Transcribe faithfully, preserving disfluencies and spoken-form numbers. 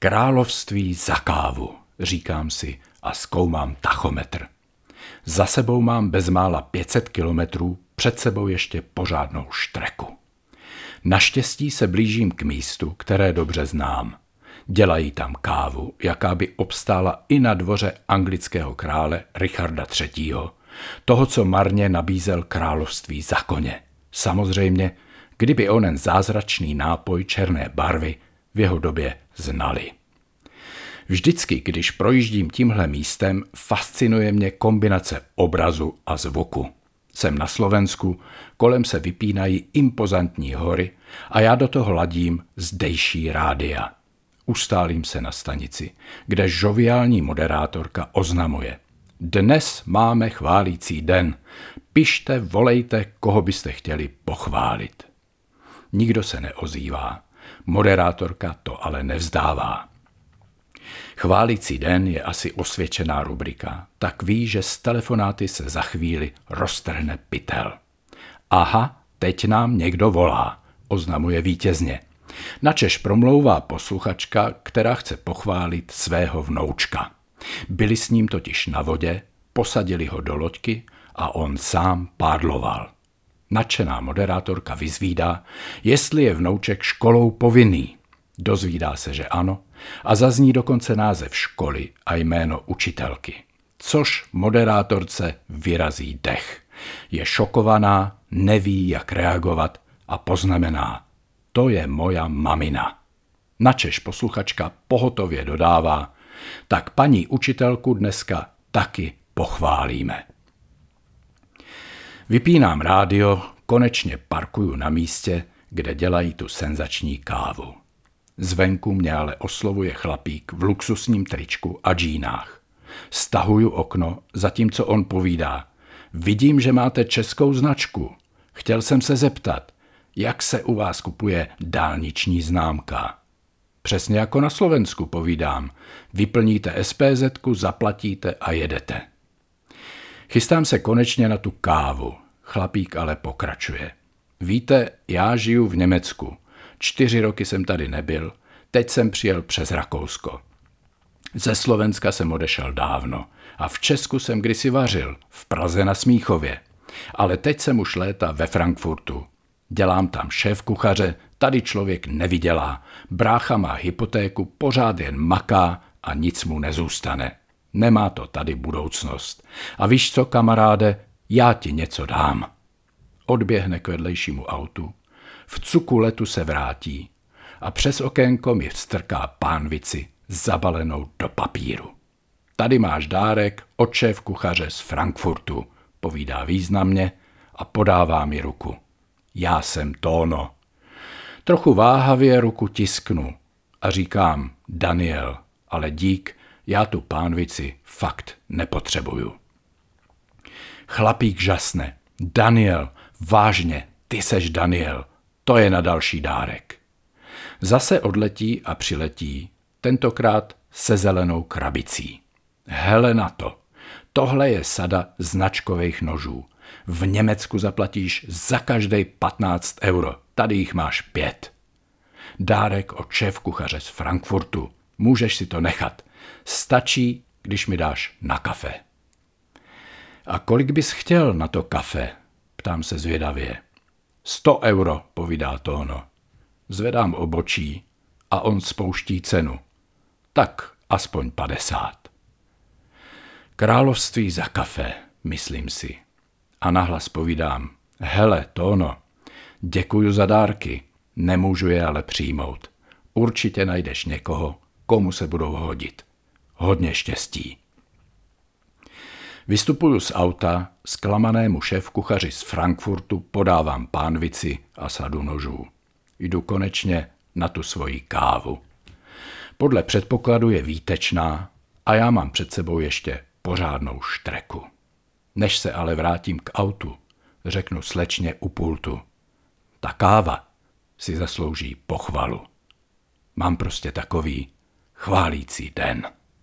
Království za kávu, říkám si a zkoumám tachometr. Za sebou mám bezmála pět set kilometrů, před sebou ještě pořádnou štreku. Naštěstí se blížím k místu, které dobře znám. Dělají tam kávu, jaká by obstála i na dvoře anglického krále Richarda třetího, toho, co marně nabízel království za koně. Samozřejmě, kdyby onen zázračný nápoj černé barvy v jeho době znali. Vždycky, když projíždím tímhle místem, fascinuje mě kombinace obrazu a zvuku. Jsem na Slovensku, kolem se vypínají impozantní hory a já do toho ladím zdejší rádia. Ustálím se na stanici, kde žoviální moderátorka oznamuje: dnes máme chválící den, pište, volejte, koho byste chtěli pochválit. Nikdo se neozývá, moderátorka to ale nevzdává. Chválící den je asi osvědčená rubrika, tak ví, že z telefonáty se za chvíli roztrhne pytel. Aha, teď nám někdo volá, oznamuje vítězně. Načež promlouvá posluchačka, která chce pochválit svého vnoučka. Byli s ním totiž na vodě, posadili ho do loďky a on sám pádloval. Nadšená moderátorka vyzvídá, jestli je vnouček školou povinný. Dozvídá se, že ano, a zazní dokonce název školy a jméno učitelky. Což moderátorce vyrazí dech. Je šokovaná, neví, jak reagovat a poznamená: to je moja mamina. Načež posluchačka pohotově dodává: tak paní učitelku dneska taky pochválíme. Vypínám rádio, konečně parkuju na místě, kde dělají tu senzační kávu. Zvenku mě ale oslovuje chlapík v luxusním tričku a džínách. Stahuju okno, zatímco on povídá: vidím, že máte českou značku. Chtěl jsem se zeptat, jak se u vás kupuje dálniční známka. Přesně jako na Slovensku, povídám. Vyplníte es pé zetku, zaplatíte a jedete. Chystám se konečně na tu kávu. Chlapík ale pokračuje: víte, já žiju v Německu. Čtyři roky jsem tady nebyl, teď jsem přijel přes Rakousko. Ze Slovenska jsem odešel dávno a v Česku jsem kdysi vařil, v Praze na Smíchově. Ale teď jsem už léta ve Frankfurtu. Dělám tam šéf kuchaře, tady člověk nevydělá. Brácha má hypotéku, pořád jen maká a nic mu nezůstane. Nemá to tady budoucnost. A víš co, kamaráde, já ti něco dám. Odběhne k vedlejšímu autu, v cuku letu se vrátí a přes okénko mi vstrká pánvici zabalenou do papíru. Tady máš dárek od šéf kuchaře z Frankfurtu, povídá významně a podává mi ruku. Já jsem Tóno. Trochu váhavě ruku tisknu a říkám: Daniel, ale dík, já tu pánvici fakt nepotřebuju. Chlapík žasne: Daniel, vážně, ty seš Daniel, to je na další dárek. Zase odletí a přiletí, tentokrát se zelenou krabicí. Hele na to, tohle je sada značkových nožů. V Německu zaplatíš za každej patnáct euro, tady jich máš pět. Dárek od šéf kuchaře z Frankfurtu, můžeš si to nechat. Stačí, když mi dáš na kafe. A kolik bys chtěl na to kafe? Ptám se zvědavě. Sto euro, povídá Tóno. Zvedám obočí a on spouští cenu. Tak aspoň padesát. Království za kafe, myslím si. A nahlas povídám: hele, Tóno, děkuju za dárky, nemůžu je ale přijmout. Určitě najdeš někoho, komu se budou hodit. Hodně štěstí. Vystupuju z auta, zklamanému šéfkuchaři z Frankfurtu podávám pánvici a sadu nožů. Jdu konečně na tu svoji kávu. Podle předpokladu je výtečná a já mám před sebou ještě pořádnou štreku. Než se ale vrátím k autu, řeknu slečně u pultu: ta káva si zaslouží pochvalu. Mám prostě takový chválící den.